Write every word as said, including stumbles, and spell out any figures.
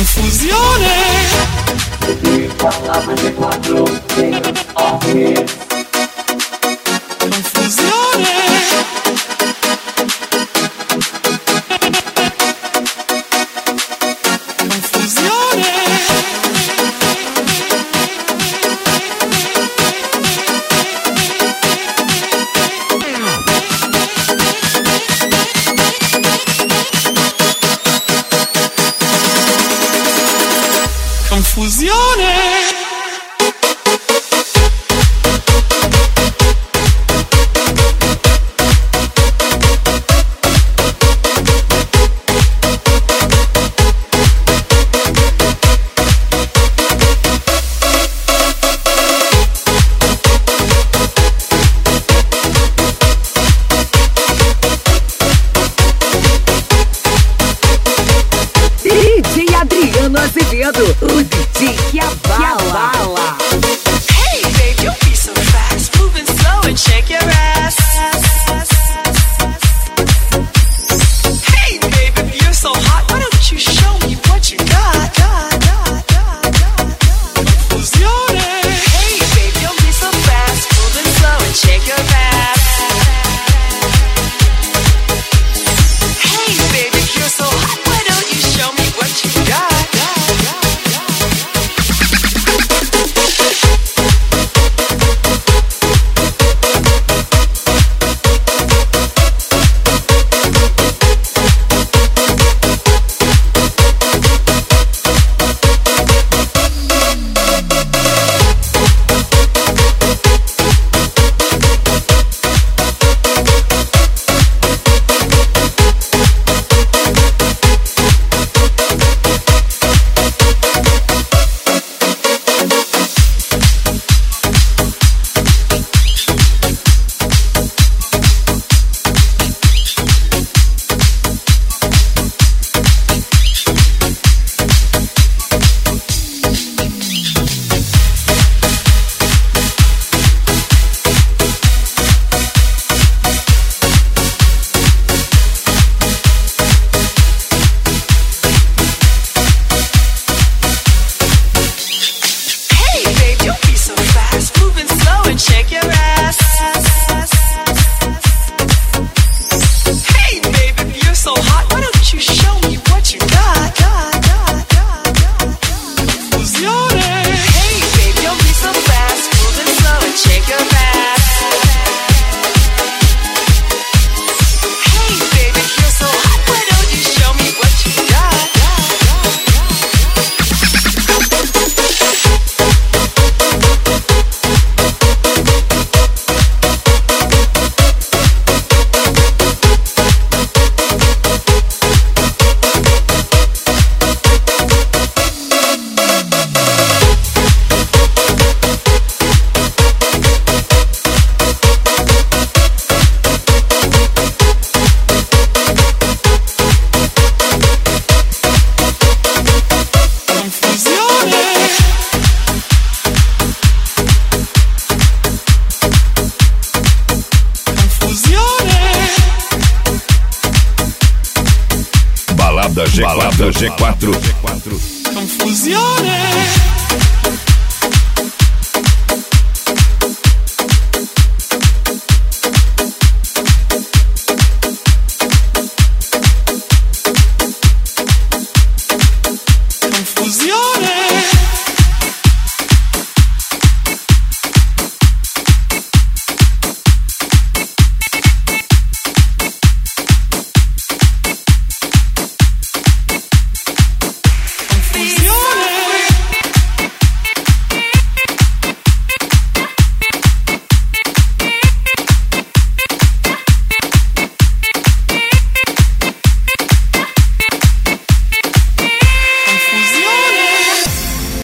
Confusione. O D J que abala. Hey babe, you be so fast, moving slow and shake your ass. Hey babe, if you're so hot, why don't you show me what you got? Confusione. Hey babe, you be so fast, moving slow and shake your ass. Hey babe, if you're so hot, why don't you show me what you got? Balada G quatro. Confusione.